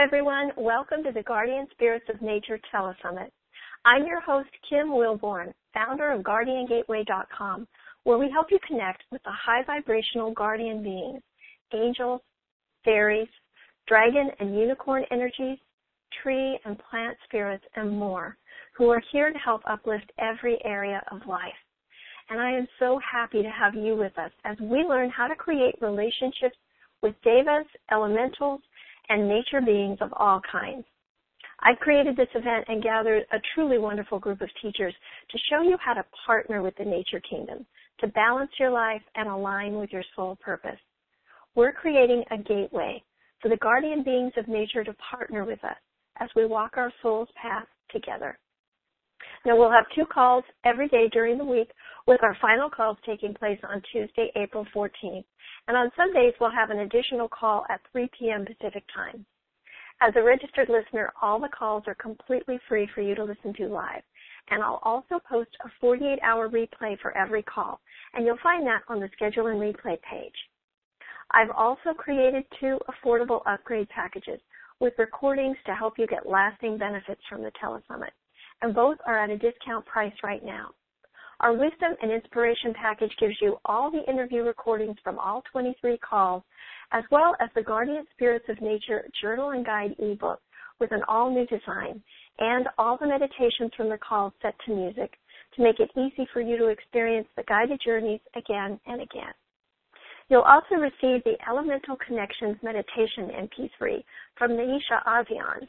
everyone. Welcome to the Guardian Spirits of Nature Telesummit. I'm your host, Kim Wilborn, founder of GuardianGateway.com, where we help you connect with the high vibrational guardian beings, angels, fairies, dragon and unicorn energies, tree and plant spirits, and more, who are here to help uplift every area of life. And I am so happy to have you with us as we learn how to create relationships with devas, elementals, and nature beings of all kinds. I've created this event and gathered a truly wonderful group of teachers to show you how to partner with the nature kingdom, to balance your life and align with your soul purpose. We're creating a gateway for the guardian beings of nature to partner with us as we walk our soul's path together. Now, we'll have 2 calls every day during the week, with our final calls taking place on Tuesday, April 14th. And on Sundays, we'll have an additional call at 3 p.m. Pacific time. As a registered listener, all the calls are completely free for you to listen to live. And I'll also post a 48-hour replay for every call, and you'll find that on the Schedule and Replay page. I've also created 2 affordable upgrade packages with recordings to help you get lasting benefits from the Telesummit, and both are at a discount price right now. Our Wisdom and Inspiration package gives you all the interview recordings from all 23 calls, as well as the Guardian Spirits of Nature Journal and Guide ebook with an all-new design, and all the meditations from the calls set to music to make it easy for you to experience the guided journeys again and again. You'll also receive the Elemental Connections Meditation MP3 from Naisha Avian,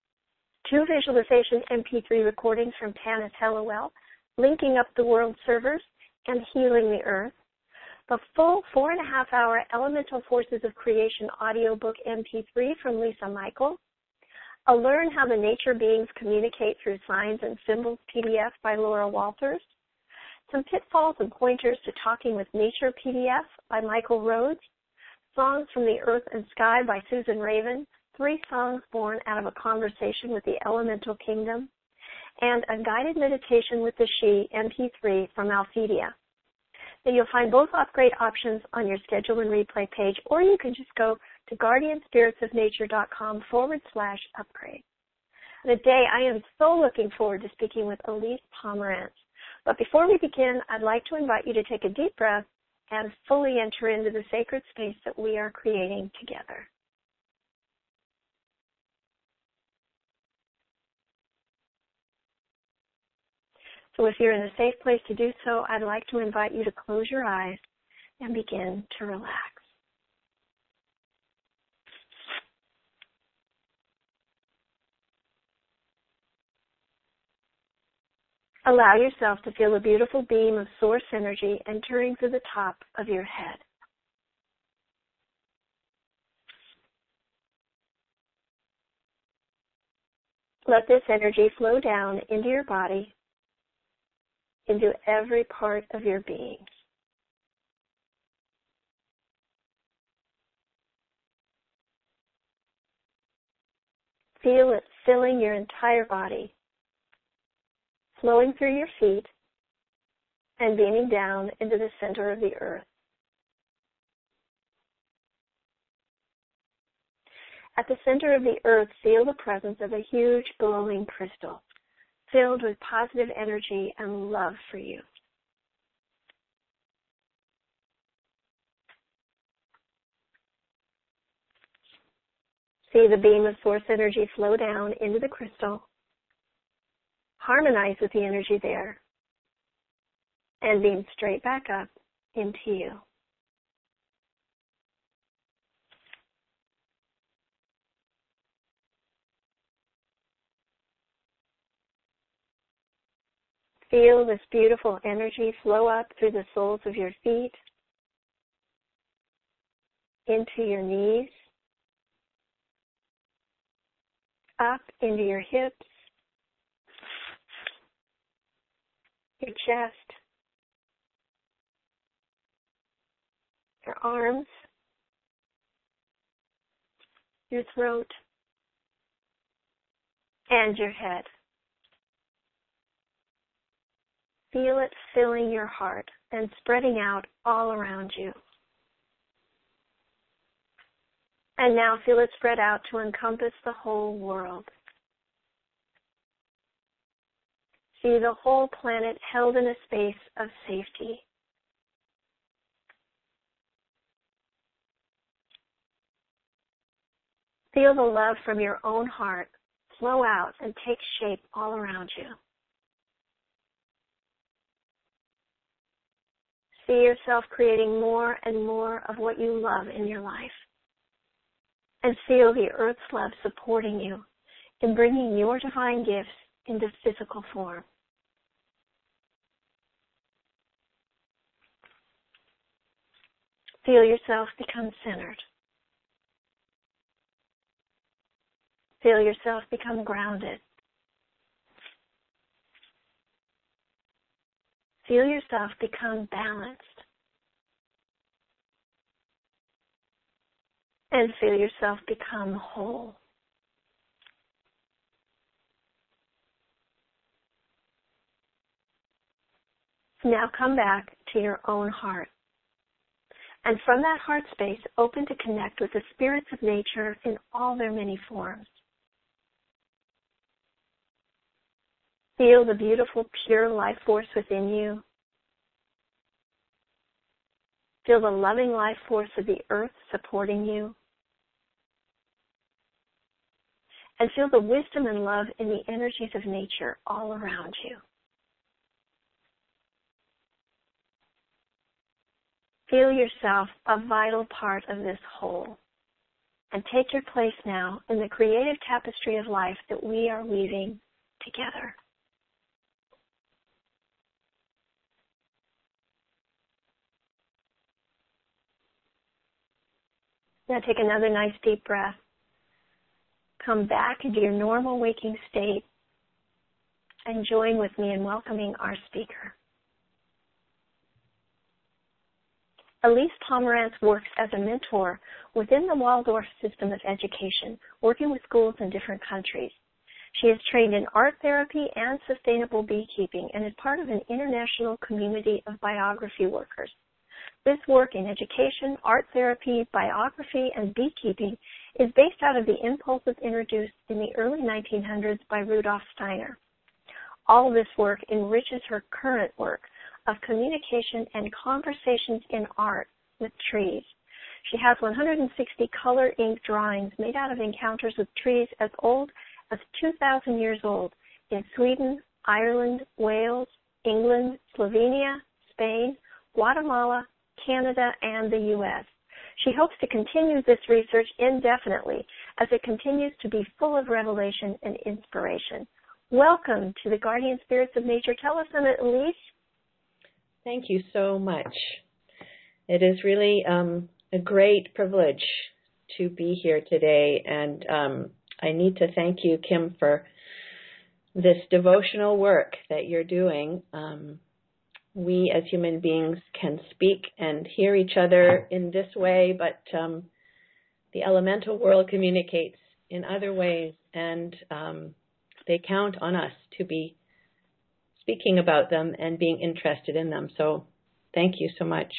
2 visualization MP3 recordings from Tanis Hellowell, linking up the world servers and healing the earth, the full 4.5-hour Elemental Forces of Creation audiobook MP3 from Lisa Michael, a Learn How the Nature Beings Communicate Through Signs and Symbols PDF by Laura Walters, some pitfalls and pointers to Talking with Nature PDF by Michael Rhodes, Songs from the Earth and Sky by Susan Raven, 3 songs born out of a conversation with the Elemental Kingdom, and a guided meditation with the She MP3 from Althedia. Now, you'll find both upgrade options on your Schedule and Replay page, or you can just go to guardianspiritsofnature.com/upgrade. Today, I am so looking forward to speaking with Elise Pomerantz. But before we begin, I'd like to invite you to take a deep breath and fully enter into the sacred space that we are creating together. So if you're in a safe place to do so, I'd like to invite you to close your eyes and begin to relax. Allow yourself to feel a beautiful beam of source energy entering through the top of your head. Let this energy flow down into your body, into every part of your being. Feel it filling your entire body, flowing through your feet and beaming down into the center of the earth. At the center of the earth, feel the presence of a huge glowing crystal filled with positive energy and love for you. See the beam of source energy flow down into the crystal, harmonize with the energy there, and beam straight back up into you. Feel this beautiful energy flow up through the soles of your feet, into your knees, up into your hips, your chest, your arms, your throat, and your head. Feel it filling your heart and spreading out all around you. And now feel it spread out to encompass the whole world. See the whole planet held in a space of safety. Feel the love from your own heart flow out and take shape all around you. See yourself creating more and more of what you love in your life. And feel the earth's love supporting you in bringing your divine gifts into physical form. Feel yourself become centered. Feel yourself become grounded. Feel yourself become balanced. And feel yourself become whole. Now come back to your own heart. And from that heart space, open to connect with the spirits of nature in all their many forms. Feel the beautiful, pure life force within you. Feel the loving life force of the earth supporting you. And feel the wisdom and love in the energies of nature all around you. Feel yourself a vital part of this whole. And take your place now in the creative tapestry of life that we are weaving together. Now take another nice deep breath. Come back into your normal waking state and join with me in welcoming our speaker. Elise Pomerantz works as a mentor within the Waldorf system of education, working with schools in different countries. She is trained in art therapy and sustainable beekeeping and is part of an international community of biography workers. This work in education, art therapy, biography, and beekeeping is based out of the impulses introduced in the early 1900s by Rudolf Steiner. All of this work enriches her current work of communication and conversations in art with trees. She has 160 color ink drawings made out of encounters with trees as old as 2,000 years old in Sweden, Ireland, Wales, England, Slovenia, Spain, Guatemala, Canada, and the U.S. She hopes to continue this research indefinitely as it continues to be full of revelation and inspiration. Welcome to the Guardian Spirits of Nature Telesummit, Elise. Thank you so much. It is really a great privilege to be here today, and I need to thank you, Kim, for this devotional work that you're doing. We as human beings can speak and hear each other in this way, but the elemental world communicates in other ways, and they count on us to be speaking about them and being interested in them. So thank you so much.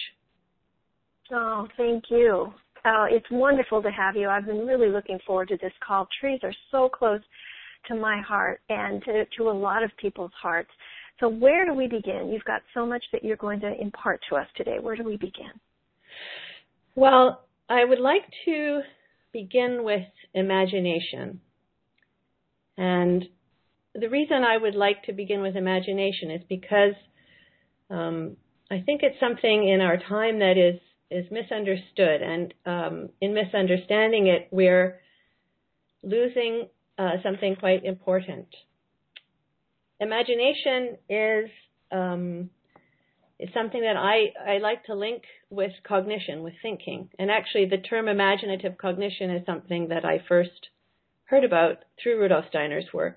Oh, thank you. It's wonderful to have you. I've been really looking forward to this call. Trees are so close to my heart and to a lot of people's hearts. So where do we begin? You've got so much that you're going to impart to us today. Where do we begin? Well, I would like to begin with imagination. And the reason I would like to begin with imagination is because I think it's something in our time that is misunderstood. And in misunderstanding it, we're losing something quite important. Imagination is something that I like to link with cognition, with thinking. And actually, the term imaginative cognition is something that I first heard about through Rudolf Steiner's work.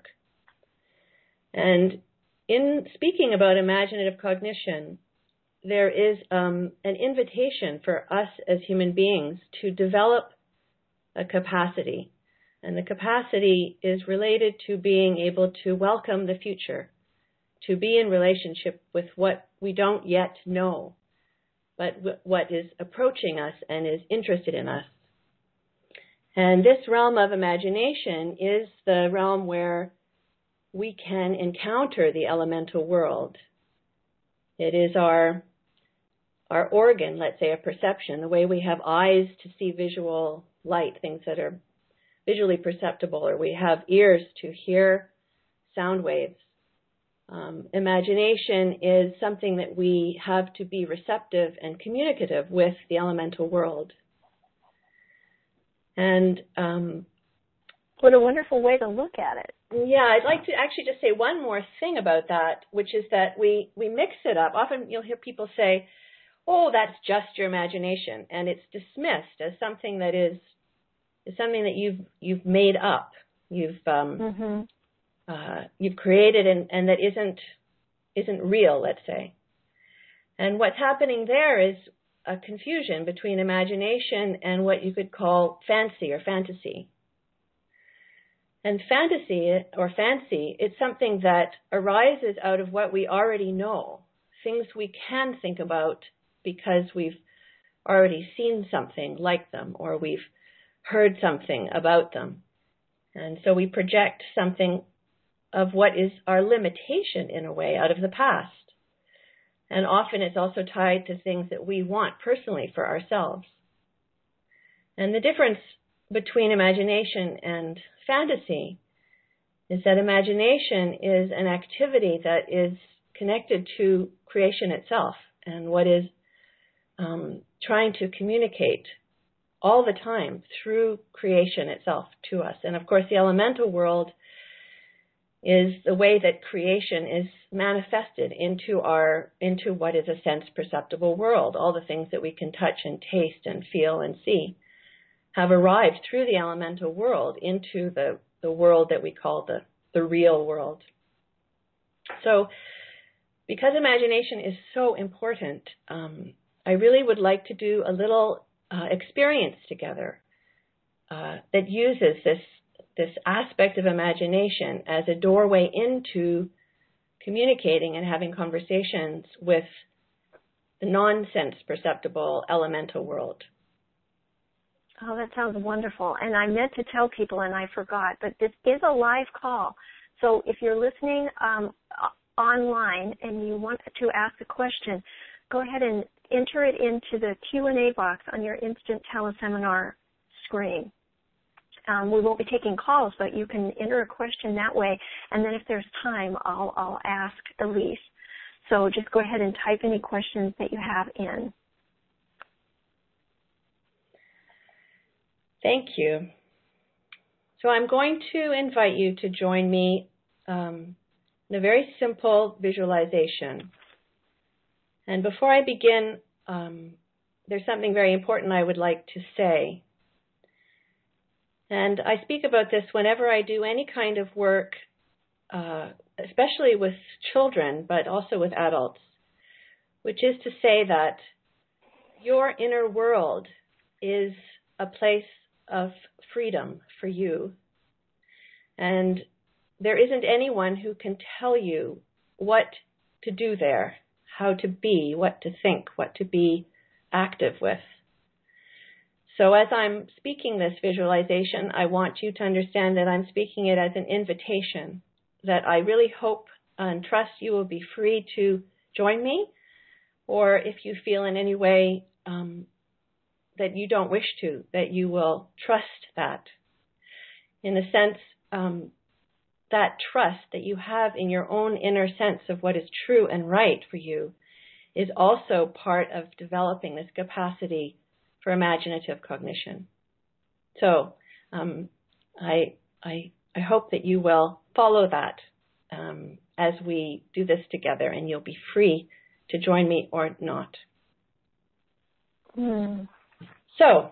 And in speaking about imaginative cognition, there is an invitation for us as human beings to develop a capacity. And the capacity is related to being able to welcome the future, to be in relationship with what we don't yet know, but what is approaching us and is interested in us. And this realm of imagination is the realm where we can encounter the elemental world. It is our organ, let's say, a perception, the way we have eyes to see visual light, things that are visually perceptible, or we have ears to hear sound waves. Imagination is something that we have to be receptive and communicative with the elemental world. And what a wonderful way to look at it. Yeah, I'd like to actually just say one more thing about that, which is that we mix it up. Often you'll hear people say, oh, that's just your imagination, and it's dismissed as something that is something that you've made up. You've created and that isn't real, let's say. And what's happening there is a confusion between imagination and what you could call fancy or fantasy. And fantasy or fancy, it's something that arises out of what we already know, things we can think about because we've already seen something like them or we've heard something about them. And so we project something of what is our limitation in a way out of the past. And often it's also tied to things that we want personally for ourselves. And the difference between imagination and fantasy is that imagination is an activity that is connected to creation itself and what is trying to communicate all the time through creation itself to us. And of course, the elemental world is the way that creation is manifested into what is a sense perceptible world. All the things that we can touch and taste and feel and see have arrived through the elemental world into the world that we call the real world. So because imagination is so important, I really would like to do a little experience together that uses this aspect of imagination as a doorway into communicating and having conversations with the non-sense perceptible elemental world. Oh, that sounds wonderful. And I meant to tell people and I forgot, but this is a live call. So if you're listening online and you want to ask a question, go ahead and enter it into the Q&A box on your instant teleseminar screen. We won't be taking calls, but you can enter a question that way. And then if there's time, I'll ask Elise. So just go ahead and type any questions that you have in. Thank you. So I'm going to invite you to join me in a very simple visualization. And before I begin, there's something very important I would like to say. And I speak about this whenever I do any kind of work, especially with children, but also with adults, which is to say that your inner world is a place of freedom for you. And there isn't anyone who can tell you what to do there, how to be, what to think, what to be active with. So as I'm speaking this visualization, I want you to understand that I'm speaking it as an invitation, that I really hope and trust you will be free to join me, or if you feel in any way that you don't wish to, that you will trust that. In a sense, that trust that you have in your own inner sense of what is true and right for you is also part of developing this capacity for imaginative cognition. So I hope that you will follow that as we do this together, and you'll be free to join me or not. So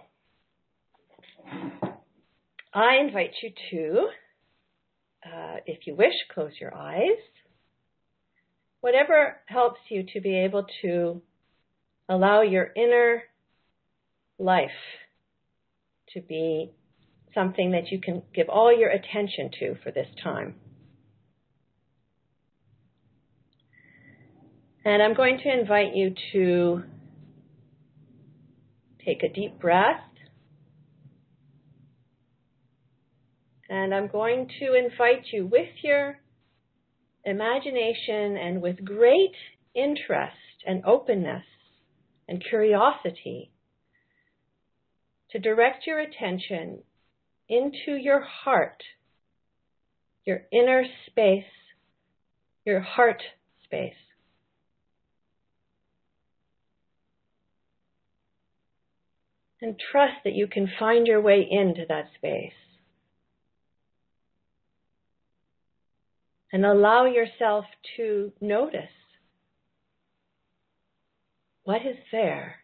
I invite you to, if you wish, close your eyes. Whatever helps you to be able to allow your inner life to be something that you can give all your attention to for this time. And I'm going to invite you to take a deep breath And I'm going to invite you with your imagination and with great interest and openness and curiosity to direct your attention into your heart, your inner space, your heart space. And trust that you can find your way into that space. And allow yourself to notice what is there.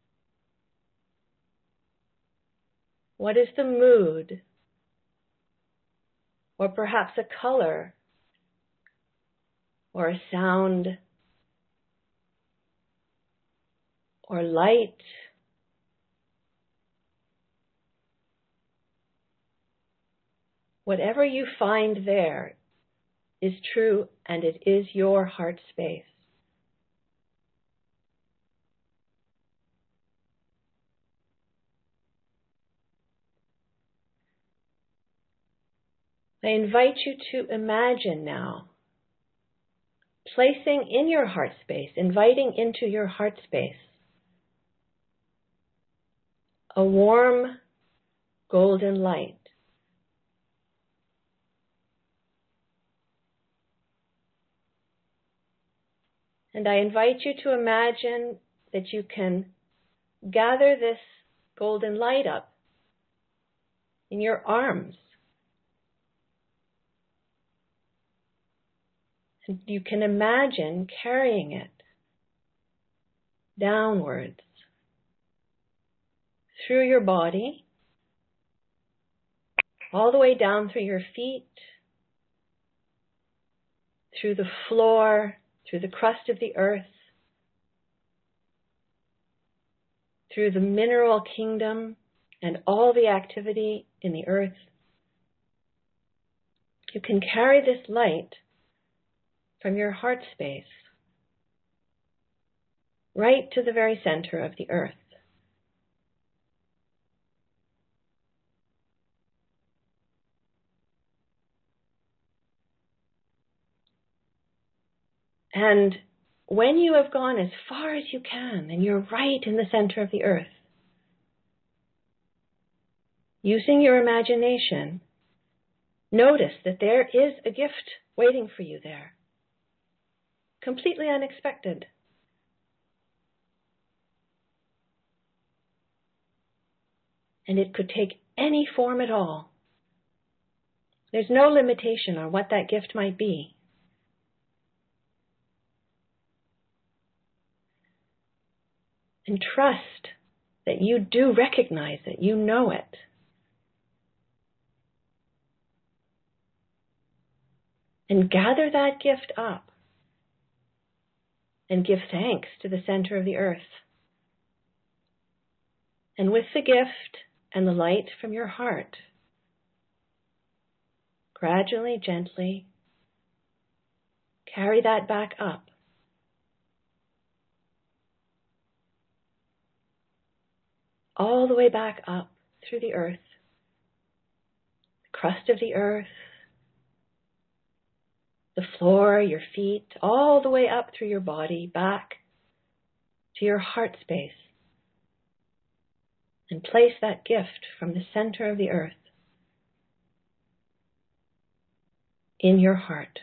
What is the mood? Or perhaps a color or a sound or light. Whatever you find there is true, and it is your heart space. I invite you to imagine now, placing in your heart space, inviting into your heart space, a warm golden light. And I invite you to imagine that you can gather this golden light up in your arms. And you can imagine carrying it downwards through your body, all the way down through your feet, through the floor, through the crust of the earth, through the mineral kingdom and all the activity in the earth. You can carry this light from your heart space right to the very center of the earth. And when you have gone as far as you can, and you're right in the center of the earth, using your imagination, notice that there is a gift waiting for you there, completely unexpected. And it could take any form at all. There's no limitation on what that gift might be. And trust that you do recognize it, you know it. And gather that gift up and give thanks to the center of the earth. And with the gift and the light from your heart, gradually, gently, carry that back up. All the way back up through the earth, the crust of the earth, the floor, your feet, all the way up through your body, back to your heart space. And place that gift from the center of the earth in your heart.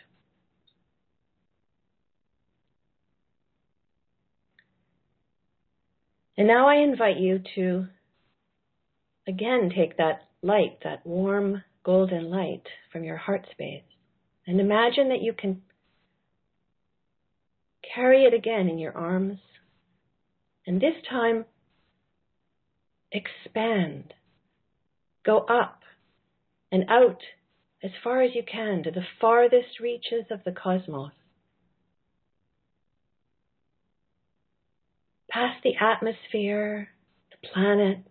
And now I invite you to again take that light, that warm golden light from your heart space, and imagine that you can carry it again in your arms, and this time expand, go up and out as far as you can to the farthest reaches of the cosmos. Past the atmosphere, the planets,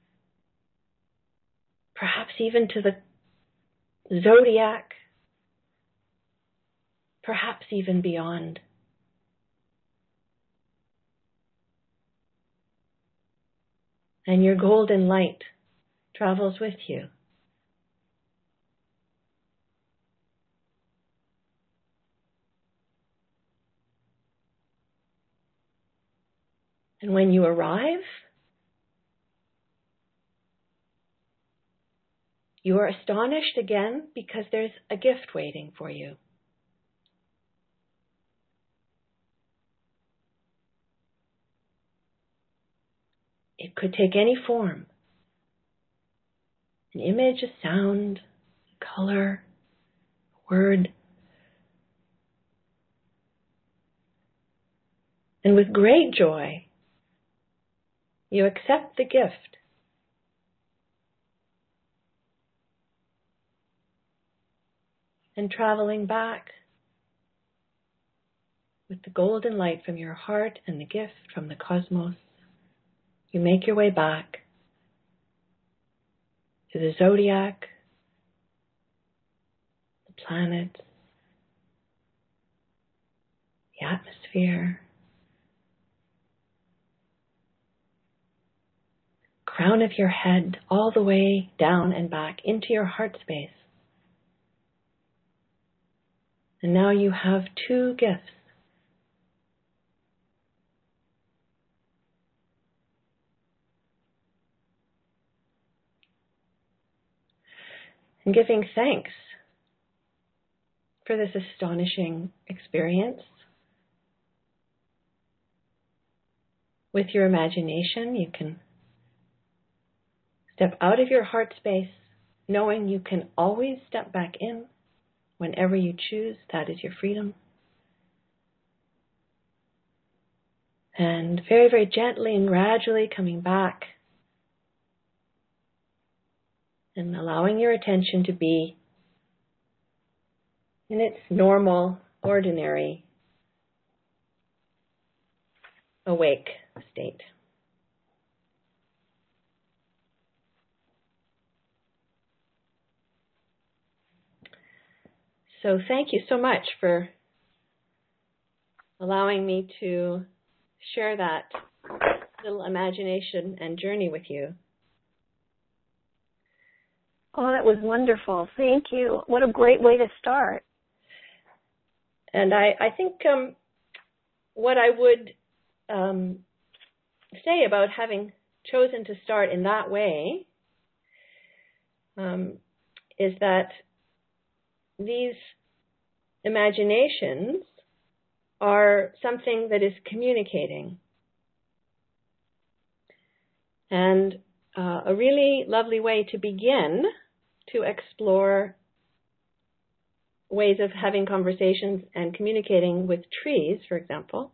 perhaps even to the zodiac, perhaps even beyond. And your golden light travels with you. And when you arrive, you are astonished again because there's a gift waiting for you. It could take any form. An image, a sound, a color, a word. And with great joy, you accept the gift. And traveling back with the golden light from your heart and the gift from the cosmos, you make your way back to the zodiac, the planets, the atmosphere, crown of your head, all the way down and back into your heart space. And now you have two gifts. And giving thanks for this astonishing experience. With your imagination, you can step out of your heart space, knowing you can always step back in whenever you choose. That is your freedom. And very, very gently and gradually coming back and allowing your attention to be in its normal, ordinary, awake state. So thank you so much for allowing me to share that little imagination and journey with you. Oh, that was wonderful. Thank you. What a great way to start. And I think what I would say about having chosen to start in that way is that these imaginations are something that is communicating. And a really lovely way to begin to explore ways of having conversations and communicating with trees, for example,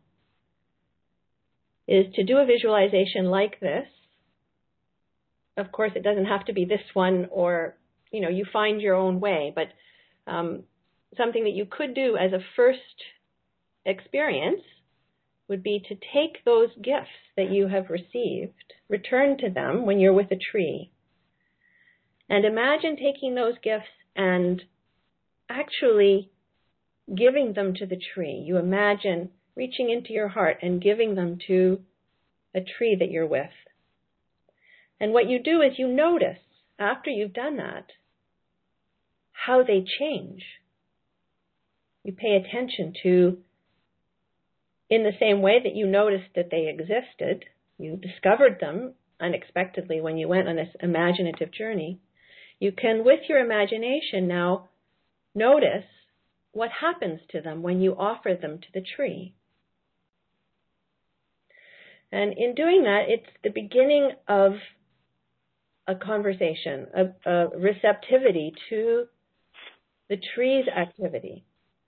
is to do a visualization like this. Of course, it doesn't have to be this one, or, you find your own way, but something that you could do as a first experience would be to take those gifts that you have received, return to them when you're with a tree, and imagine taking those gifts and actually giving them to the tree. You imagine reaching into your heart and giving them to a tree that you're with. And what you do is you notice, after you've done that, how they change. You pay attention to, in the same way that you noticed that they existed, you discovered them unexpectedly when you went on this imaginative journey, you can, with your imagination now, notice what happens to them when you offer them to the tree. And in doing that, it's the beginning of a conversation, a receptivity to the tree's activity.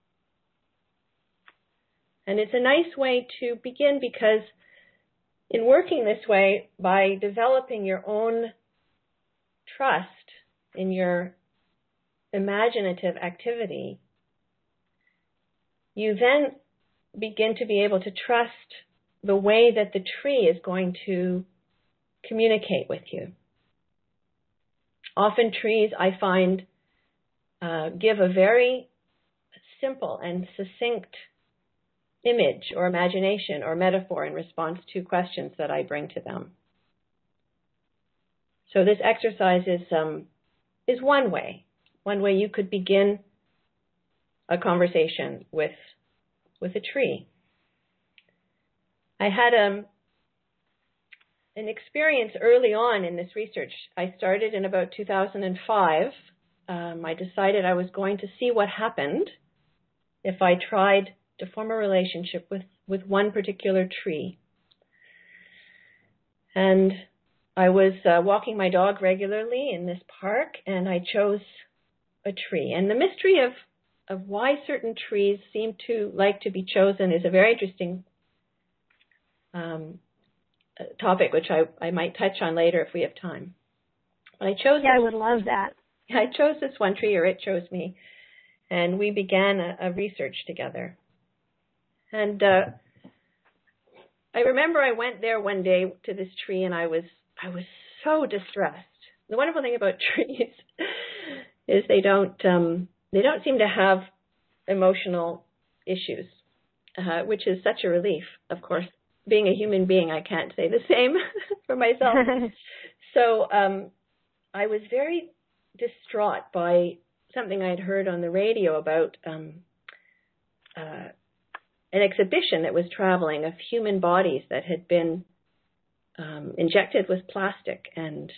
And it's a nice way to begin, because in working this way, by developing your own trust in your imaginative activity, you then begin to be able to trust the way that the tree is going to communicate with you. Often trees, I find, give a very simple and succinct image or imagination or metaphor in response to questions that I bring to them. So this exercise is one way you could begin a conversation with a tree. I had an experience early on in this research. I started in about 2005. I decided I was going to see what happened if I tried to form a relationship with one particular tree. And I was walking my dog regularly in this park, and I chose a tree. And the mystery of why certain trees seem to like to be chosen is a very interesting topic, which I might touch on later if we have time. But I would love that. I chose this one tree, or it chose me, and we began a research together. And I remember I went there one day to this tree, and I was so distressed. The wonderful thing about trees is they don't seem to have emotional issues, which is such a relief. Of course, being a human being, I can't say the same for myself. So I was very distraught by something I'd heard on the radio about an exhibition that was traveling of human bodies that had been injected with plastic and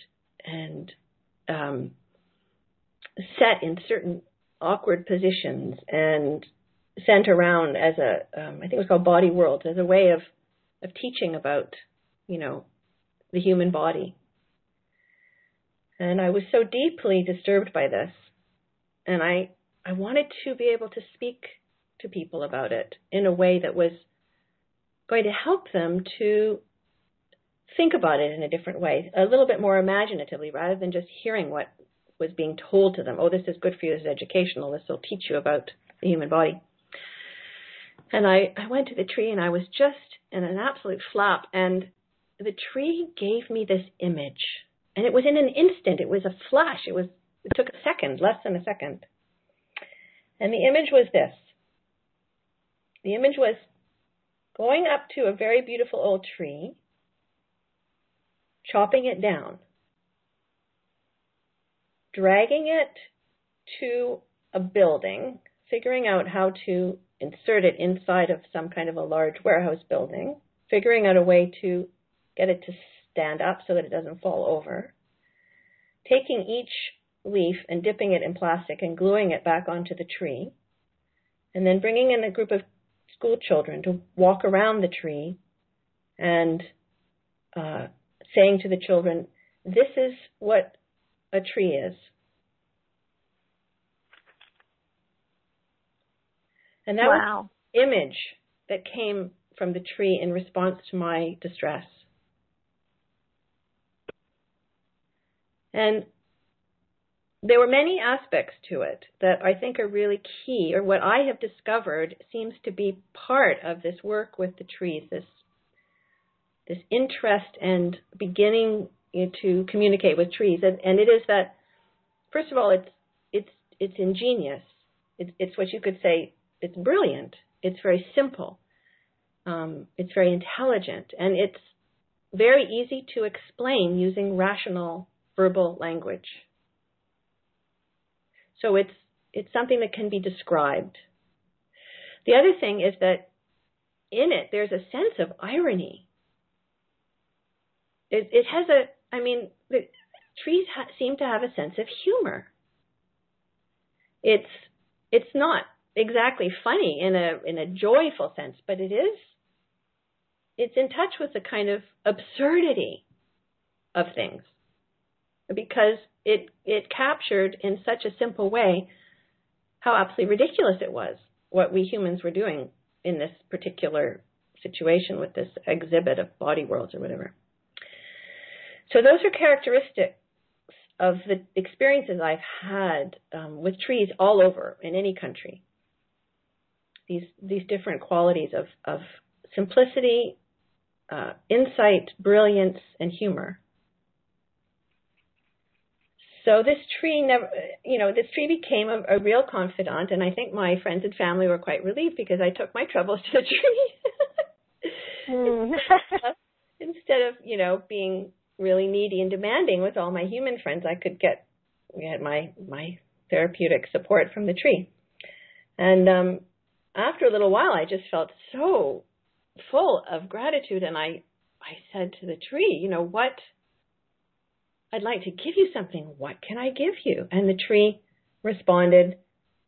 set in certain awkward positions and sent around as I think it was called Body World, as a way of teaching about, the human body. And I was so deeply disturbed by this. And I wanted to be able to speak to people about it in a way that was going to help them to think about it in a different way, a little bit more imaginatively, rather than just hearing what was being told to them. Oh, this is good for you, this is educational, this will teach you about the human body. And I went to the tree, and I was just in an absolute flap, and the tree gave me this image. And it was in an instant. It was a flash. It took a second, less than a second. And the image was this. The image was going up to a very beautiful old tree, chopping it down, dragging it to a building, figuring out how to insert it inside of some kind of a large warehouse building, figuring out a way to get it to stand up so that it doesn't fall over, taking each leaf and dipping it in plastic and gluing it back onto the tree, and then bringing in a group of school children to walk around the tree and saying to the children, this is what a tree is. And that was the image that came from the tree in response to my distress. And there were many aspects to it that I think are really key, or what I have discovered seems to be part of this work with the trees, this interest and beginning to communicate with trees. And it is that, first of all, it's ingenious. It's what you could say, it's brilliant. It's very simple. It's very intelligent. And it's very easy to explain using rational verbal language. So it's something that can be described. The other thing is that in it, there's a sense of irony. It has the trees seem to have a sense of humor. It's not exactly funny in a joyful sense, but it's in touch with the kind of absurdity of things, because it captured in such a simple way how absolutely ridiculous it was, what we humans were doing in this particular situation with this exhibit of Body Worlds or whatever. So those are characteristics of the experiences I've had with trees all over in any country. These different qualities of simplicity, insight, brilliance, and humor. So this tree became a real confidant, and I think my friends and family were quite relieved because I took my troubles to the tree. Instead of, being really needy and demanding with all my human friends, we had my therapeutic support from the tree. And after a little while, I just felt so full of gratitude, and I I said to the tree, what? I'd like to give you something. What can I give you? And the tree responded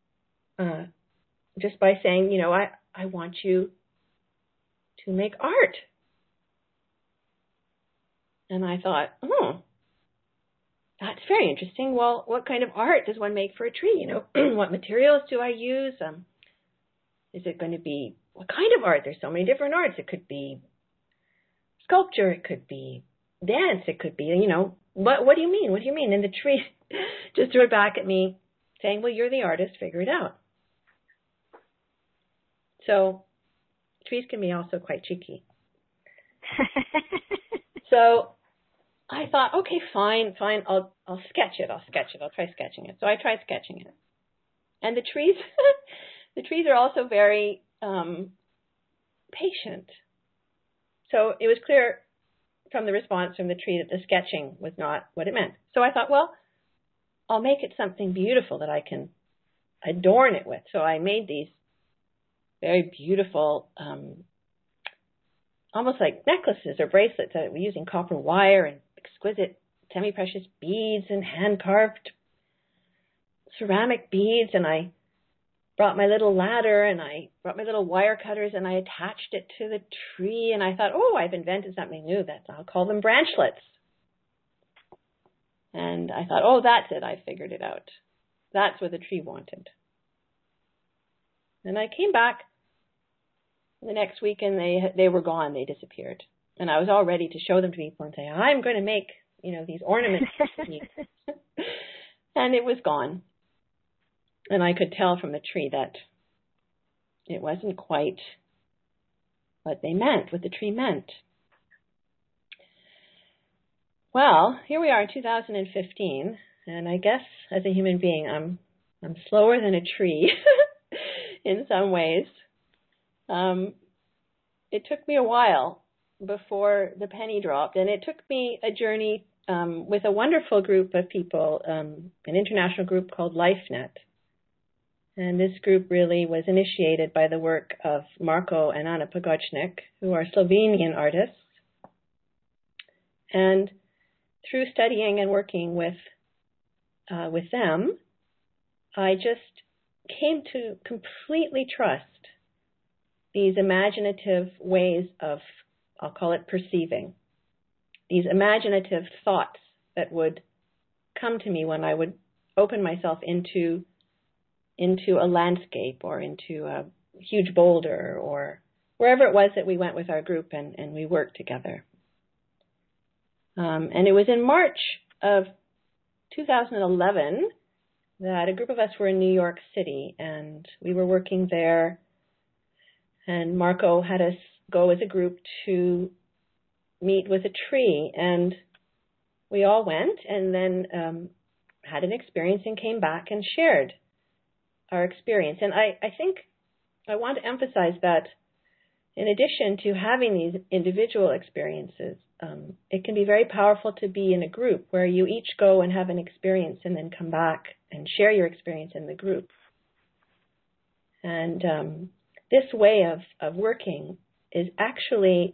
just by saying, I want you to make art. And I thought, that's very interesting. Well, what kind of art does one make for a tree? What materials do I use? Is it going to be, what kind of art? There's so many different arts. It could be sculpture. It could be dance. It could be, what do you mean? What do you mean? And the tree just threw it back at me saying, well, you're the artist. Figure it out. So trees can be also quite cheeky. So I thought, okay, fine. I'll sketch it. I'll try sketching it. So I tried sketching it. And the trees, the trees are also very patient. So it was clear from the response from the tree that the sketching was not what it meant. So I thought, well, I'll make it something beautiful that I can adorn it with. So I made these very beautiful, almost like necklaces or bracelets that were using copper wire and exquisite semi-precious beads and hand-carved ceramic beads. And I brought my little ladder and I brought my little wire cutters and I attached it to the tree. And I thought, I've invented something new I'll call them branchlets. And I thought, that's it. I figured it out. That's what the tree wanted. And I came back the next week and they were gone. They disappeared. And I was all ready to show them to people and say, I'm going to make, these ornaments. And it was gone. And I could tell from the tree that it wasn't quite what the tree meant. Well, here we are in 2015, and I guess as a human being, I'm slower than a tree in some ways. It took me a while before the penny dropped, and it took me a journey with a wonderful group of people, an international group called LifeNet. And this group really was initiated by the work of Marko and Ana Pogocnik, who are Slovenian artists. And through studying and working with them, I just came to completely trust these imaginative ways of, I'll call it perceiving, these imaginative thoughts that would come to me when I would open myself into a landscape or into a huge boulder or wherever it was that we went with our group and we worked together. And it was in March of 2011 that a group of us were in New York City and we were working there, and Marko had us go as a group to meet with a tree, and we all went and then had an experience and came back and shared our experience. And I think I want to emphasize that in addition to having these individual experiences, it can be very powerful to be in a group where you each go and have an experience and then come back and share your experience in the group. And this way of working is actually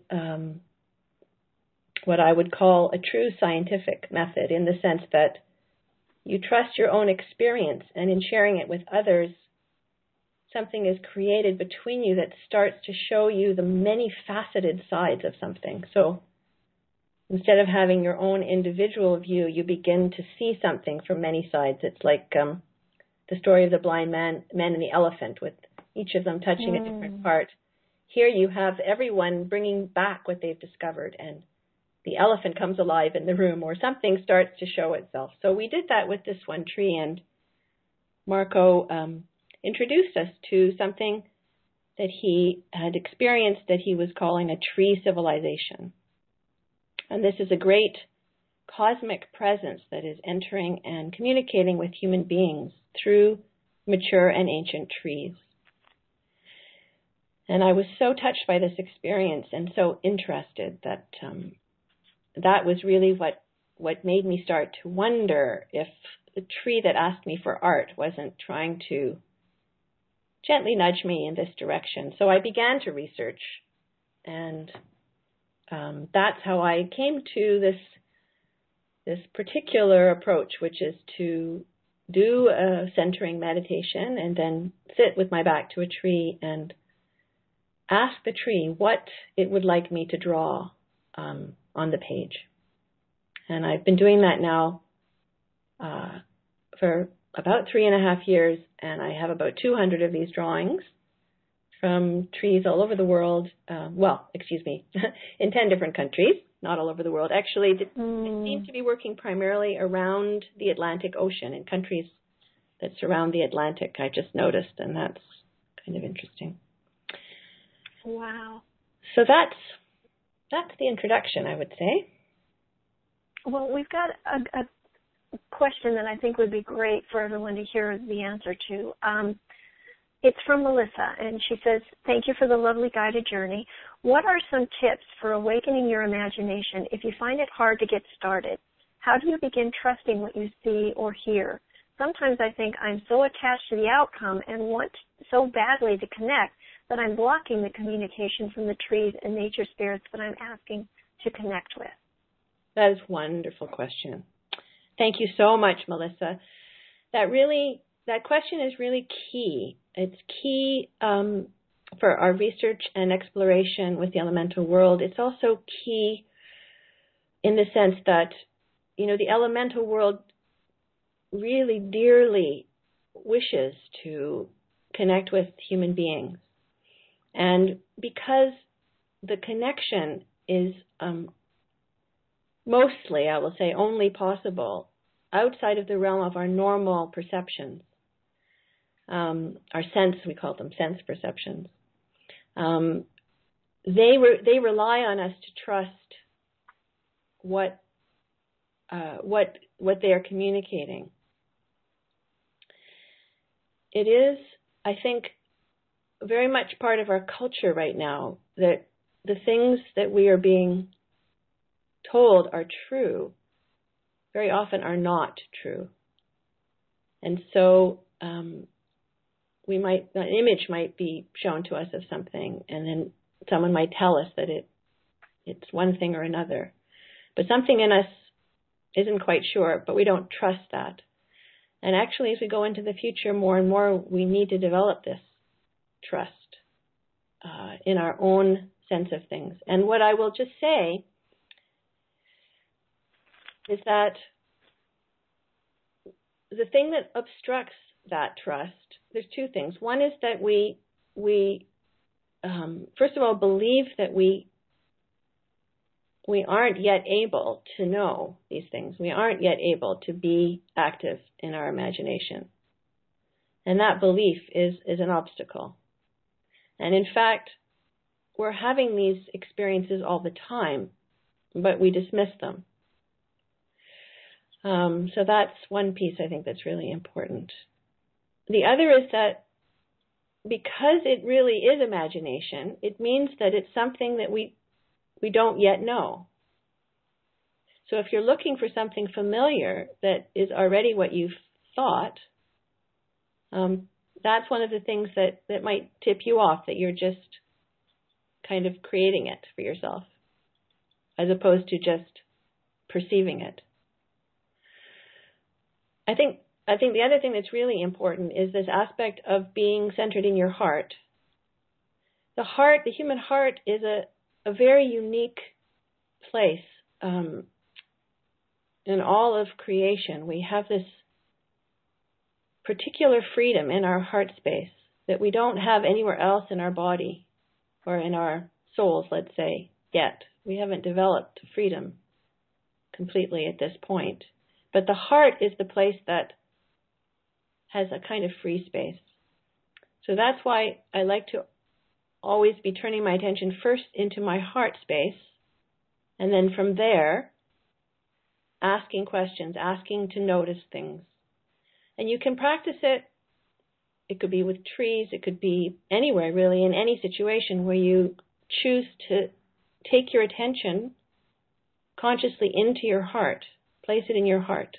what I would call a true scientific method, in the sense that you trust your own experience, and in sharing it with others, something is created between you that starts to show you the many faceted sides of something. So instead of having your own individual view, you begin to see something from many sides. It's like the story of the blind man and the elephant, with each of them touching a different part. Here you have everyone bringing back what they've discovered, and the elephant comes alive in the room, or something starts to show itself. So we did that with this one tree, and Marko introduced us to something that he had experienced that he was calling a tree civilization. And this is a great cosmic presence that is entering and communicating with human beings through mature and ancient trees. And I was so touched by this experience and so interested that that was really what made me start to wonder if the tree that asked me for art wasn't trying to gently nudge me in this direction. So I began to research, and that's how I came to this particular approach, which is to do a centering meditation and then sit with my back to a tree and ask the tree what it would like me to draw on the page. And I've been doing that now for about 3.5 years, and I have about 200 of these drawings from trees all over the world. In 10 different countries, not all over the world. Actually, it seems to be working primarily around the Atlantic Ocean, in countries that surround the Atlantic, I just noticed, and that's kind of interesting. Wow. So that's the introduction, I would say. Well, we've got a question that I think would be great for everyone to hear the answer to. It's from Melissa, and she says, thank you for the lovely guided journey. What are some tips for awakening your imagination if you find it hard to get started? How do you begin trusting what you see or hear? Sometimes I think I'm so attached to the outcome and want so badly to connect that I'm blocking the communication from the trees and nature spirits that I'm asking to connect with. That is a wonderful question. Thank you so much, Melissa. That question is really key. It's key for our research and exploration with the elemental world. It's also key in the sense that, the elemental world really dearly wishes to connect with human beings. And because the connection is mostly, I will say, only possible outside of the realm of our normal perceptions, our sense, we call them sense perceptions, they rely on us to trust what they are communicating. It is, I think, very much part of our culture right now that the things that we are being told are true very often are not true. And so an image might be shown to us of something, and then someone might tell us that it's one thing or another. But something in us isn't quite sure, but we don't trust that. And actually, as we go into the future more and more, we need to develop this trust in our own sense of things. And what I will just say is that the thing that obstructs that trust, there's two things. One is that we first of all, believe that we aren't yet able to know these things. We aren't yet able to be active in our imagination. And that belief is an obstacle. And in fact, we're having these experiences all the time, but we dismiss them. So that's one piece I think that's really important. The other is that because it really is imagination, it means that it's something that we don't yet know. So if you're looking for something familiar that is already what you've thought, that's one of the things that might tip you off, that you're just kind of creating it for yourself, as opposed to just perceiving it. I think the other thing that's really important is this aspect of being centered in your heart. The human heart, is a very unique place in all of creation. We have this particular freedom in our heart space that we don't have anywhere else in our body or in our souls, let's say, yet. We haven't developed freedom completely at this point. But the heart is the place that has a kind of free space. So that's why I like to always be turning my attention first into my heart space, and then from there, asking questions, asking to notice things. And you can practice it. It could be with trees. It could be anywhere, really, in any situation where you choose to take your attention consciously into your heart. Place it in your heart.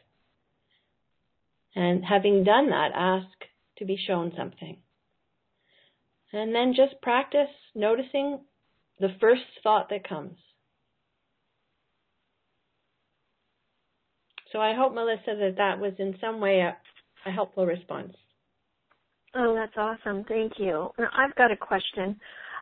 And having done that, ask to be shown something. And then just practice noticing the first thought that comes. So I hope, Melissa, that was in some way a helpful response. Oh, that's awesome. Thank you. Now, I've got a question.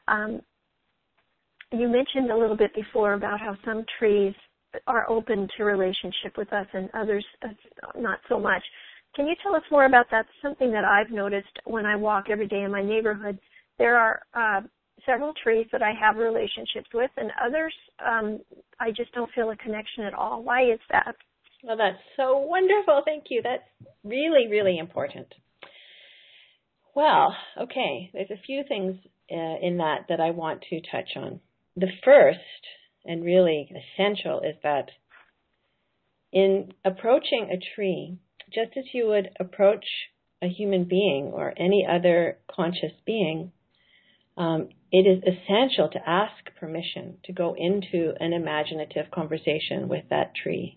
You mentioned a little bit before about how some trees are open to relationship with us and others not so much. Can you tell us more about that? Something that I've noticed when I walk every day in my neighborhood. There are several trees that I have relationships with, and others I just don't feel a connection at all. Why is that? Well, that's so wonderful. Thank you. That's really, really important. Well, okay, there's a few things in that I want to touch on. The first, and really essential, is that in approaching a tree, just as you would approach a human being or any other conscious being, it is essential to ask permission to go into an imaginative conversation with that tree.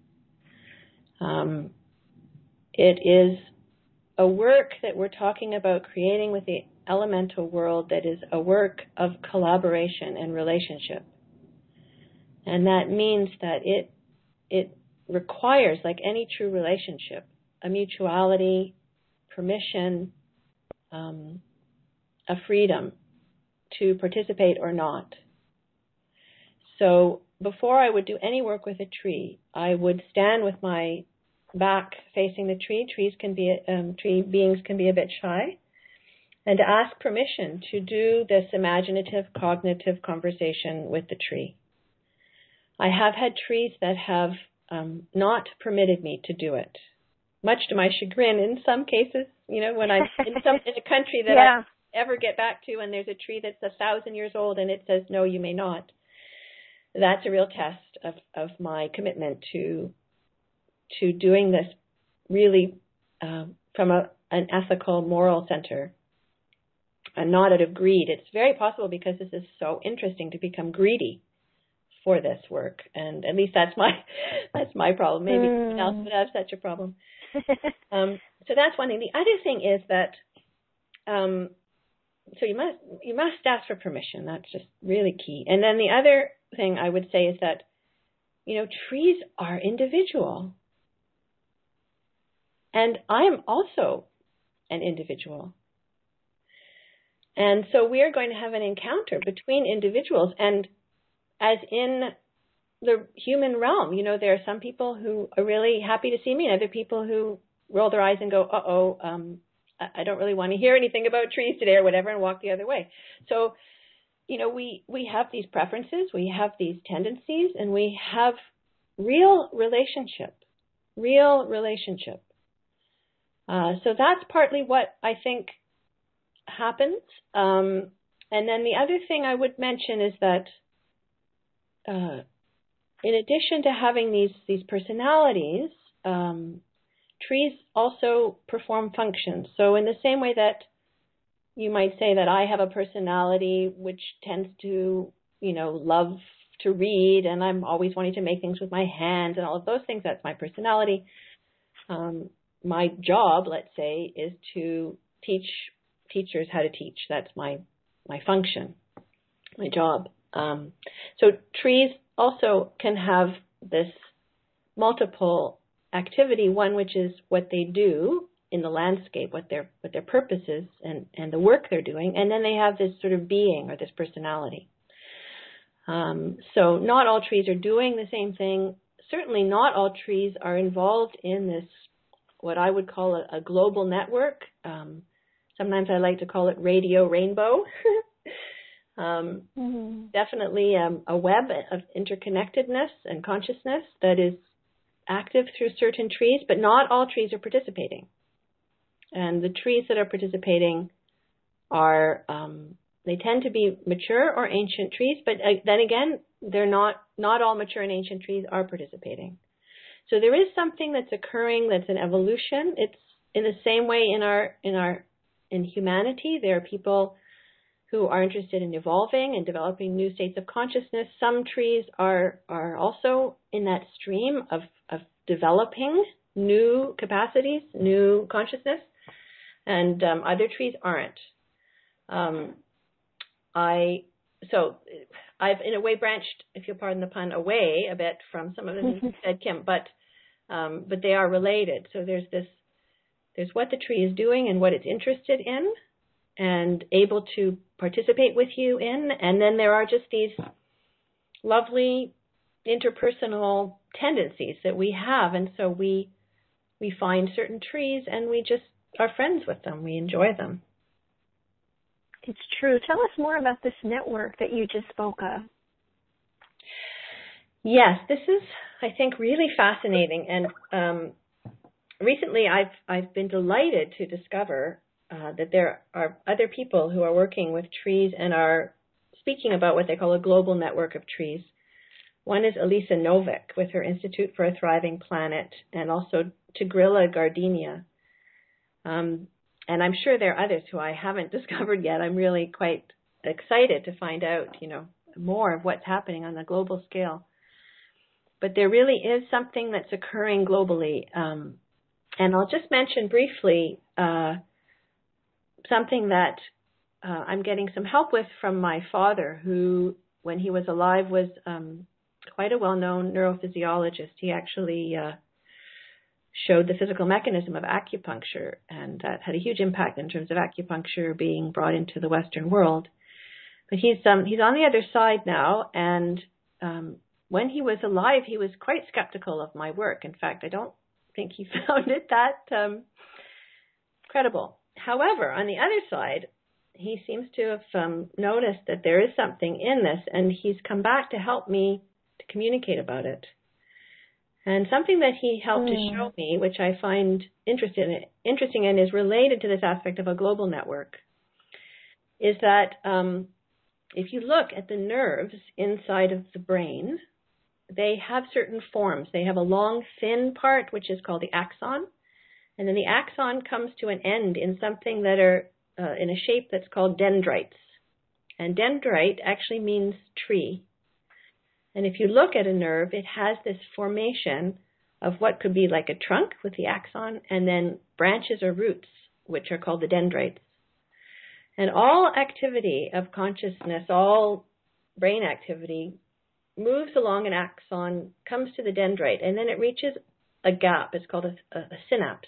It is a work that we're talking about creating with the elemental world that is a work of collaboration and relationship. And that means that it requires, like any true relationship, a mutuality, permission, a freedom to participate or not. So before I would do any work with a tree, I would stand with my back facing the tree. Tree beings can be a bit shy. And to ask permission to do this imaginative, cognitive conversation with the tree. I have had trees that have not permitted me to do it, much to my chagrin in some cases. You know, when I'm in a country that I ever get back to and there's a tree that's 1,000 years old and it says, no, you may not. That's a real test of my commitment to doing this really from an ethical, moral center and not out of greed. It's very possible, because this is so interesting, to become greedy for this work. And at least that's my problem. Maybe someone else would have such a problem. So that's one thing. The other thing is that so you must ask for permission. That's just really key. And then the other thing I would say is that, you know, trees are individual. And I am also an individual. And so we are going to have an encounter between individuals. And as in the human realm, you know, there are some people who are really happy to see me and other people who roll their eyes and go, I don't really want to hear anything about trees today or whatever, and walk the other way. So, you know, we have these preferences, we have these tendencies, and we have real relationship. So that's partly what I think happens. And then the other thing I would mention is that in addition to having these personalities, trees also perform functions. So in the same way that you might say that I have a personality which tends to, you know, love to read, and I'm always wanting to make things with my hands and all of those things, that's my personality. My job, let's say, is to teach teachers how to teach. That's my function, my job. So trees also can have this multiple activity, one which is what they do in the landscape, what their purpose is and the work they're doing, and then they have this sort of being or this personality. So not all trees are doing the same thing. Certainly not all trees are involved in this, what I would call a global network. Sometimes I like to call it radio rainbow. Definitely a web of interconnectedness and consciousness that is active through certain trees, but not all trees are participating. And the trees that are participating are, they tend to be mature or ancient trees, but then again, they're not all mature and ancient trees are participating. So there is something that's occurring that's an evolution. It's in the same way in humanity. There are people who are interested in evolving and developing new states of consciousness. Some trees are also in that stream of developing new capacities, new consciousness, and other trees aren't. So I've in a way branched, if you'll pardon the pun, away a bit from some of the things you said, Kim, but but they are related. So there's what the tree is doing and what it's interested in and able to participate with you in. And then there are just these lovely interpersonal tendencies that we have. And so we find certain trees and we just are friends with them. We enjoy them. It's true. Tell us more about this network that you just spoke of. Yes, this is, I think, really fascinating. And recently I've been delighted to discover that there are other people who are working with trees and are speaking about what they call a global network of trees. One is Elisa Novick with her Institute for a Thriving Planet, and also Tigrilla gardenia. And I'm sure there are others who I haven't discovered yet. I'm really quite excited to find out, more of what's happening on the global scale. But there really is something that's occurring globally. And I'll just mention briefly something that I'm getting some help with from my father, who, when he was alive, was quite a well-known neurophysiologist. He actually showed the physical mechanism of acupuncture, and that had a huge impact in terms of acupuncture being brought into the Western world. But he's on the other side now, and when he was alive, he was quite skeptical of my work. In fact, I don't think he found it that credible. However, on the other side, he seems to have noticed that there is something in this, and he's come back to help me to communicate about it. And something that he helped to show me, which I find interesting and is related to this aspect of a global network, is that if you look at the nerves inside of the brain, they have certain forms. They have a long, thin part, which is called the axon. And then the axon comes to an end in something that are in a shape that's called dendrites. And dendrite actually means tree. And if you look at a nerve, it has this formation of what could be like a trunk with the axon, and then branches or roots, which are called the dendrites. And all activity of consciousness, all brain activity, moves along an axon, comes to the dendrite, and then it reaches a gap. It's called a synapse.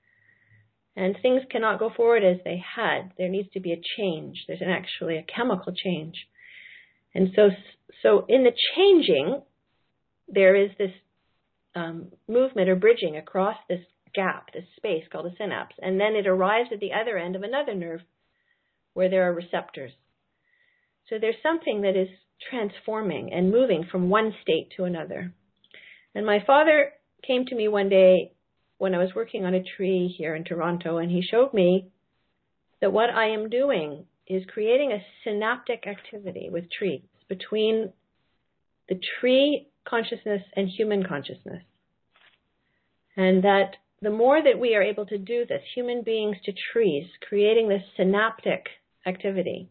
And things cannot go forward as they had. There needs to be a change. There's actually a chemical change. And so in the changing, there is this movement or bridging across this gap, this space called a synapse. And then it arrives at the other end of another nerve where there are receptors. So there's something that is transforming and moving from one state to another. And my father came to me one day when I was working on a tree here in Toronto, and he showed me that what I am doing is creating a synaptic activity with trees between the tree consciousness and human consciousness. And that the more that we are able to do this, human beings to trees, creating this synaptic activity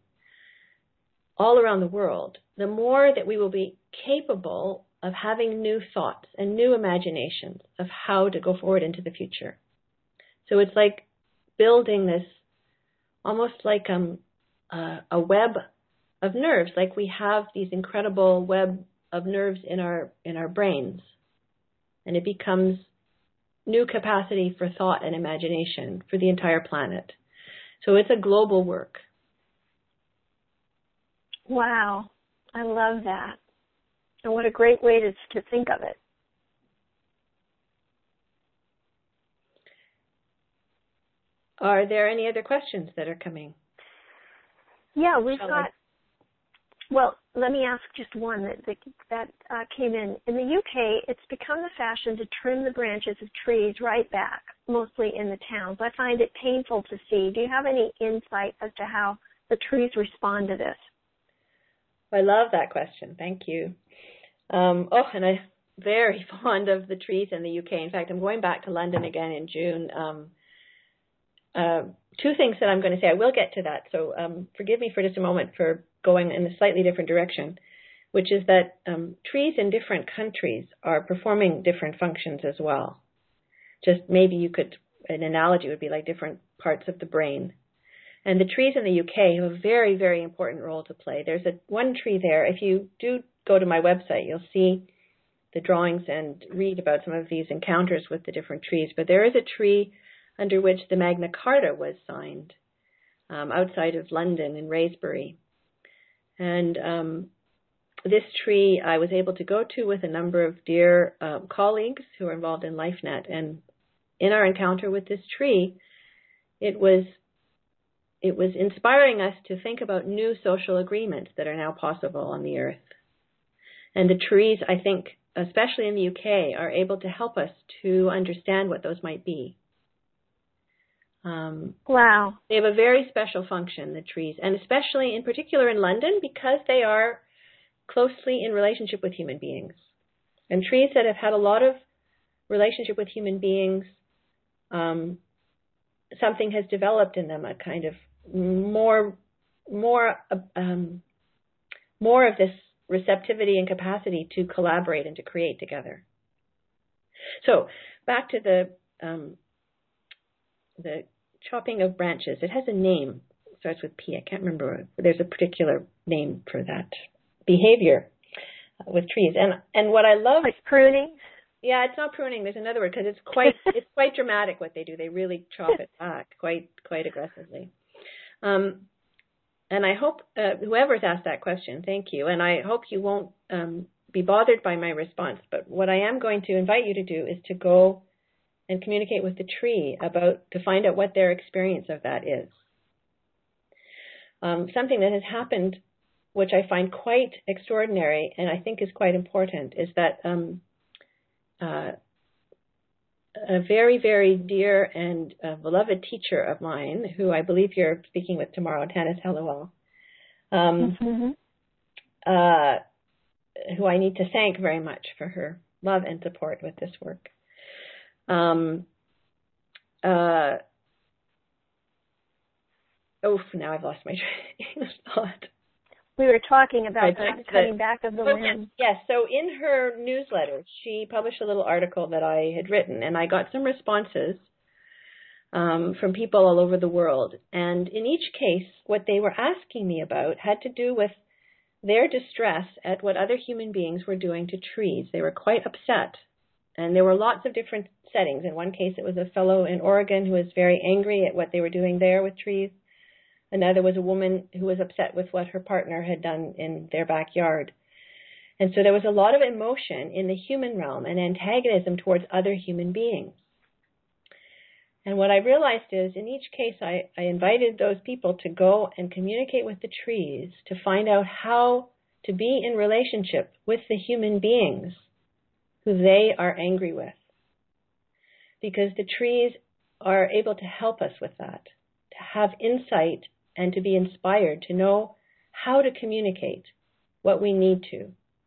all around the world, the more that we will be capable of having new thoughts and new imaginations of how to go forward into the future. So it's like building this almost like a web of nerves, like we have these incredible web of nerves in our brains, and it becomes new capacity for thought and imagination for the entire planet. So it's a global work. Wow, I love that. And what a great way to think of it. Are there any other questions that are coming? Yeah, we've got. Well, let me ask just one that came in. In the UK, it's become the fashion to trim the branches of trees right back, mostly in the towns. I find it painful to see. Do you have any insight as to how the trees respond to this? I love that question. Thank you. And I'm very fond of the trees in the UK. In fact, I'm going back to London again in June. Two things that I'm going to say. I will get to that. So forgive me for just a moment for going in a slightly different direction, which is that trees in different countries are performing different functions as well. Just maybe an analogy would be like different parts of the brain. And the trees in the UK have a very, very important role to play. There's one tree there. If you do go to my website, you'll see the drawings and read about some of these encounters with the different trees. But there is a tree under which the Magna Carta was signed outside of London in Wraysbury. And this tree I was able to go to with a number of dear colleagues who are involved in LifeNet. And in our encounter with this tree, it was inspiring us to think about new social agreements that are now possible on the earth. And the trees, I think, especially in the UK, are able to help us to understand what those might be. Wow. They have a very special function, the trees, and especially in particular in London, because they are closely in relationship with human beings. And trees that have had a lot of relationship with human beings, something has developed in them, a kind of more of this receptivity and capacity to collaborate and to create together. So back to the chopping of branches. It has a name. It starts with P. I can't remember. There's a particular name for that behavior with trees. And what I love, like pruning. Yeah, it's not pruning. There's another word because it's quite dramatic what they do. They really chop it back quite aggressively. And I hope whoever's asked that question, thank you. And I hope you won't be bothered by my response. But what I am going to invite you to do is to go and communicate with the tree to find out what their experience of that is. Something that has happened, which I find quite extraordinary and I think is quite important, is that a very, very dear and beloved teacher of mine, who I believe you're speaking with tomorrow, Tanis Helliwell, who I need to thank very much for her love and support with this work. Now I've lost my train of thought. We were talking about the cutting back of the limb. Yes. So in her newsletter, she published a little article that I had written, and I got some responses from people all over the world. And in each case, what they were asking me about had to do with their distress at what other human beings were doing to trees. They were quite upset. And there were lots of different settings. In one case, it was a fellow in Oregon who was very angry at what they were doing there with trees. Another was a woman who was upset with what her partner had done in their backyard. And so there was a lot of emotion in the human realm and antagonism towards other human beings. And what I realized is, in each case, I invited those people to go and communicate with the trees to find out how to be in relationship with the human beings who they are angry with. Because the trees are able to help us with that, to have insight and to be inspired to know how to communicate what we need to.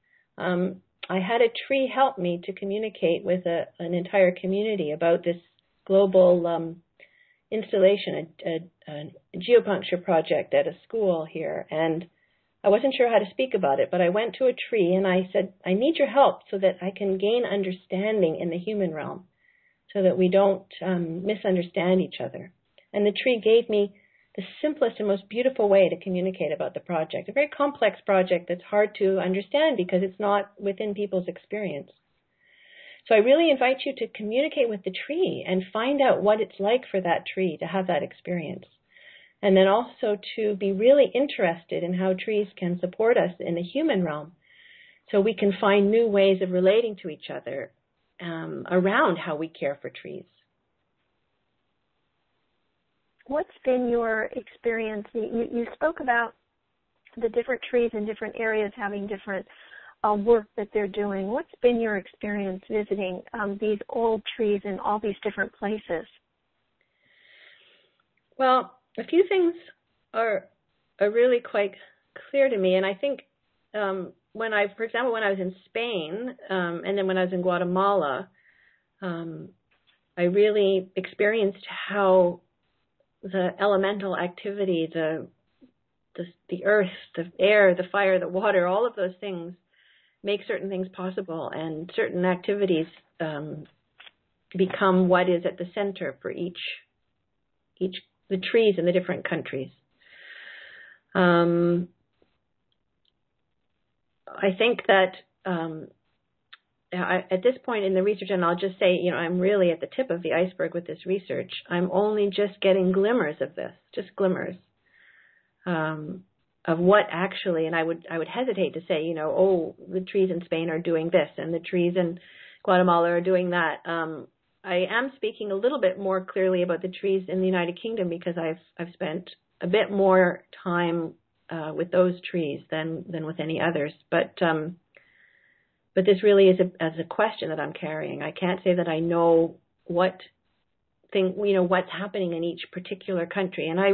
I had a tree help me to communicate with an entire community about this global installation, a geopuncture project at a school here. And I wasn't sure how to speak about it, but I went to a tree and I said, I need your help so that I can gain understanding in the human realm so that we don't misunderstand each other. And the tree gave me the simplest and most beautiful way to communicate about the project, a very complex project that's hard to understand because it's not within people's experience. So I really invite you to communicate with the tree and find out what it's like for that tree to have that experience. And then also to be really interested in how trees can support us in the human realm so we can find new ways of relating to each other around how we care for trees. What's been your experience? You spoke about the different trees in different areas having different work that they're doing. What's been your experience visiting these old trees in all these different places? Well, a few things are really quite clear to me, and I think for example, when I was in Spain and then when I was in Guatemala, I really experienced how the elemental activity, the earth, the air, the fire, the water, all of those things make certain things possible, and certain activities become what is at the center for each the trees in the different countries. I think that at this point in the research, and I'll just say, I'm really at the tip of the iceberg with this research. I'm only just getting glimmers of this, just glimmers of what actually, and I would hesitate to say, the trees in Spain are doing this and the trees in Guatemala are doing that. I am speaking a little bit more clearly about the trees in the United Kingdom because I've spent a bit more time with those trees than with any others. But this really is a question that I'm carrying. I can't say that I know what's happening in each particular country. And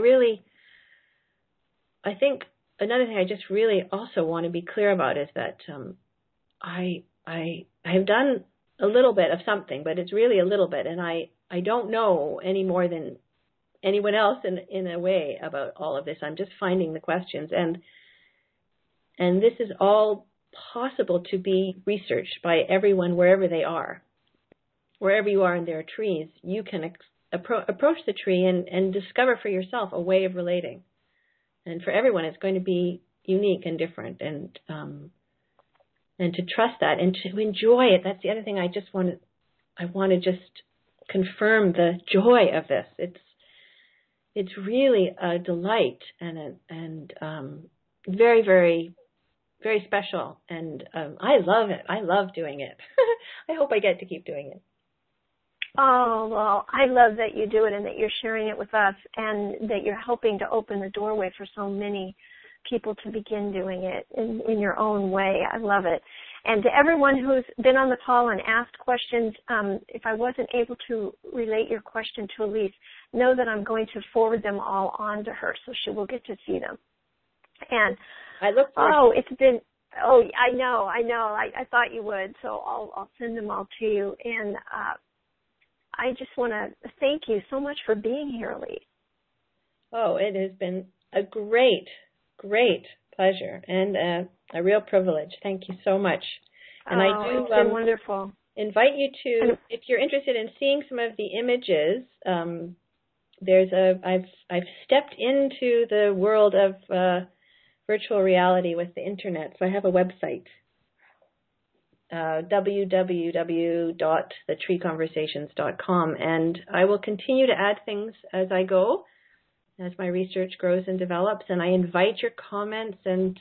I think another thing I just really also want to be clear about is that I have done a little bit of something, but it's really a little bit, and I don't know any more than anyone else in a way about all of this. I'm just finding the questions, and this is all possible to be researched by everyone wherever they are. Wherever you are and there are trees, you can approach the tree and discover for yourself a way of relating. And for everyone, it's going to be unique and different, and to trust that and to enjoy it. That's the other thing I want to just confirm the joy of this. It's really a delight and very, very, very special. And I love it. I love doing it. I hope I get to keep doing it. Oh, well, I love that you do it and that you're sharing it with us and that you're helping to open the doorway for so many people to begin doing it in your own way. I love it. And to everyone who's been on the call and asked questions, if I wasn't able to relate your question to Elise, know that I'm going to forward them all on to her so she will get to see them. And I look forward. I know. I thought you would, so I'll send them all to you. And I just want to thank you so much for being here, Elise. Oh, it has been a great pleasure and a real privilege. Thank you so much. And I do it's been wonderful. Invite you to, if you're interested in seeing some of the images, I've stepped into the world of virtual reality with the internet. So I have a website, www.thetreeconversations.com, and I will continue to add things as I go, as my research grows and develops, and I invite your comments and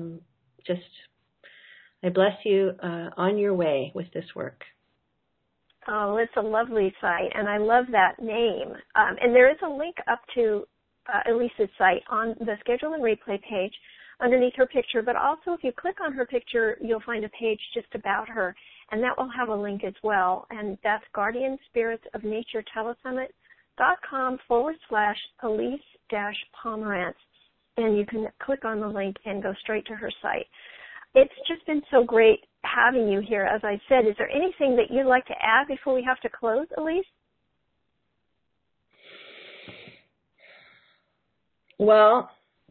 I bless you on your way with this work. Oh, it's a lovely site, and I love that name. And there is a link up to Elise's site on the Schedule and Replay page underneath her picture, but also if you click on her picture, you'll find a page just about her, and that will have a link as well, and that's Guardian Spirits of Nature Telesummit.com/Elise-Pomerantz, and you can click on the link and go straight to her site. It's just been so great having you here. As I said, is there anything that you'd like to add before we have to close, Elise? Well,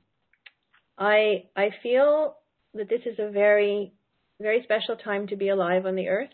I feel that this is a very, very special time to be alive on the earth.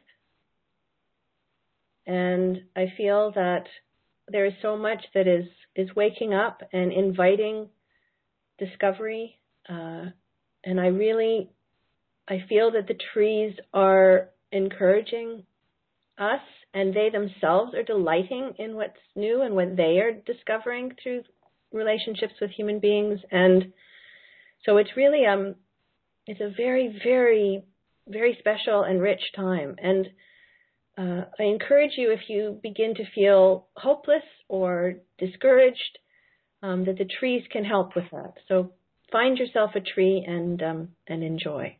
And I feel that there is so much that is waking up and inviting discovery. And I feel that the trees are encouraging us, and they themselves are delighting in what's new and what they are discovering through relationships with human beings. And so it's really, it's a very, very, very special and rich time. And I encourage you, if you begin to feel hopeless or discouraged, that the trees can help with that. So find yourself a tree and enjoy.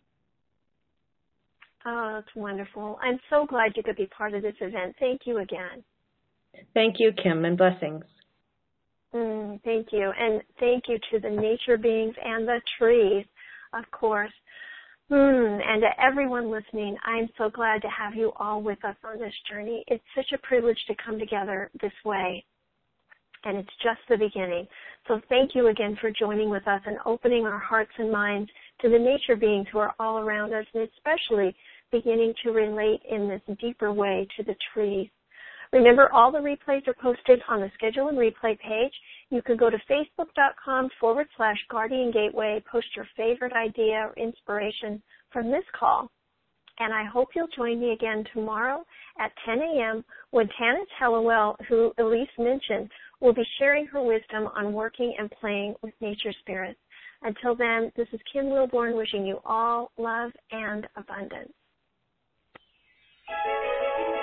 Oh, that's wonderful. I'm so glad you could be part of this event. Thank you again. Thank you, Kim, and blessings. Thank you. And thank you to the nature beings and the trees, of course. And to everyone listening, I'm so glad to have you all with us on this journey. It's such a privilege to come together this way. And it's just the beginning. So thank you again for joining with us and opening our hearts and minds to the nature beings who are all around us, and especially beginning to relate in this deeper way to the trees. Remember, all the replays are posted on the Schedule and Replay page. You can go to facebook.com/Guardian Gateway, post your favorite idea or inspiration from this call, and I hope you'll join me again tomorrow at 10 a.m. when Tanis Hallowell, who Elise mentioned, will be sharing her wisdom on working and playing with nature spirits. Until then, this is Kim Wilborn wishing you all love and abundance.